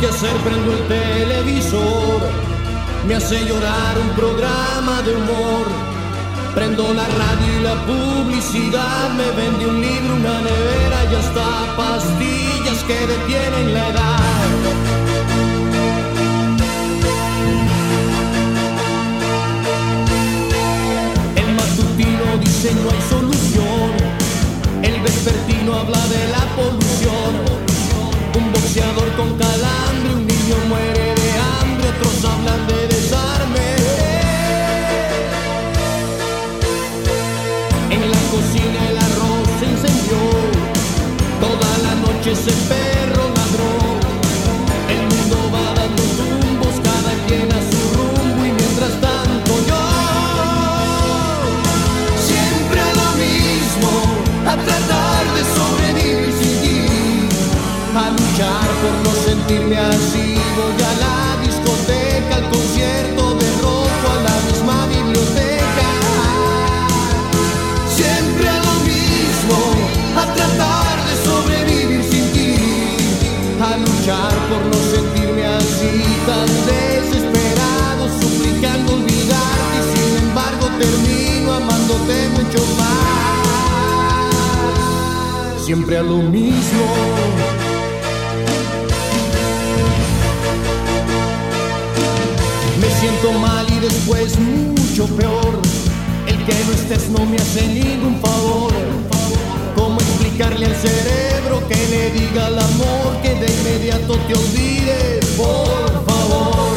hacer prendo el televisor, me hace llorar un programa de humor. Prendo la radio y la publicidad, me vende un libro, una nevera y hasta pastillas que detienen la edad. El matutino dice no hay solución, el vespertino habla de la polución. Un boxeador con calambre, un niño muere de hambre, otros hablan de desarme. En la cocina el arroz se incendió, toda la noche ese perro ladró. El mundo va dando tumbos, cada quien a su rumbo y mientras tanto yo siempre a lo mismo, a tratar de sobrevivir sin ti. A luchar por no sentirme así, voy a la discoteca, al concierto de rock, a la misma biblioteca. Siempre a lo mismo, a tratar de sobrevivir sin ti. A luchar por no sentirme así, tan desesperado, suplicando olvidarte y sin embargo termino amándote mucho más. Siempre a lo mismo. Me siento mal y después mucho peor. El que no estés no me hace ningún favor. ¿Cómo explicarle al cerebro que le diga al amor que de inmediato te olvide, por favor?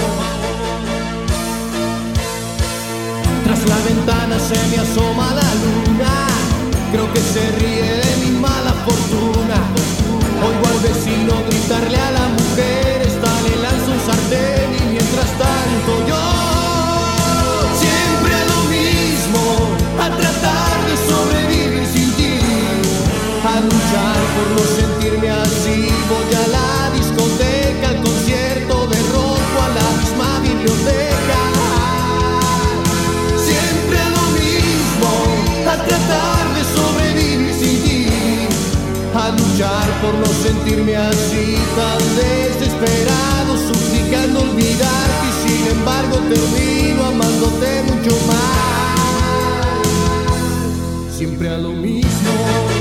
Tras la ventana se me asoma la luna, creo que se ríe de mi mala fortuna. Oigo al vecino gritarle a la mujer, esta le lanza un sartén y mientras tanto yo siempre a lo mismo, a tratar de sobrevivir sin ti. A luchar por no sentirme así, voy a la discoteca, al concierto de rock, a la misma biblioteca. Siempre a lo mismo, a tratar de sobrevivir sin ti. A luchar por no sentirme así, tan desesperado, suplicando olvidarte y sin embargo termino amándote mucho más. Siempre a lo mismo.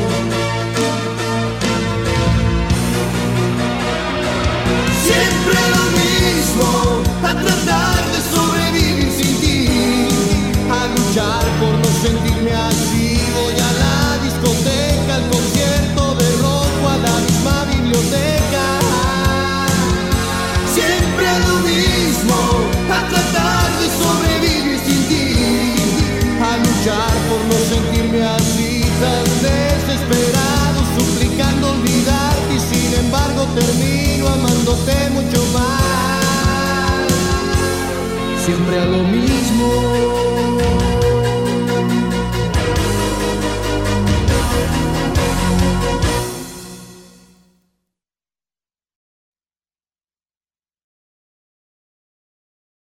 Siempre a lo mismo, a tratar de sobrevivir sin ti. A luchar por no sentirme así, voy a la discoteca, al concierto de rock, a la misma biblioteca. Siempre a lo mismo, a tratar de sobrevivir sin ti. A luchar por no sentirme así, tan desesperado, suplicando olvidarte y sin embargo termino amándote mucho más. Siempre a lo mismo.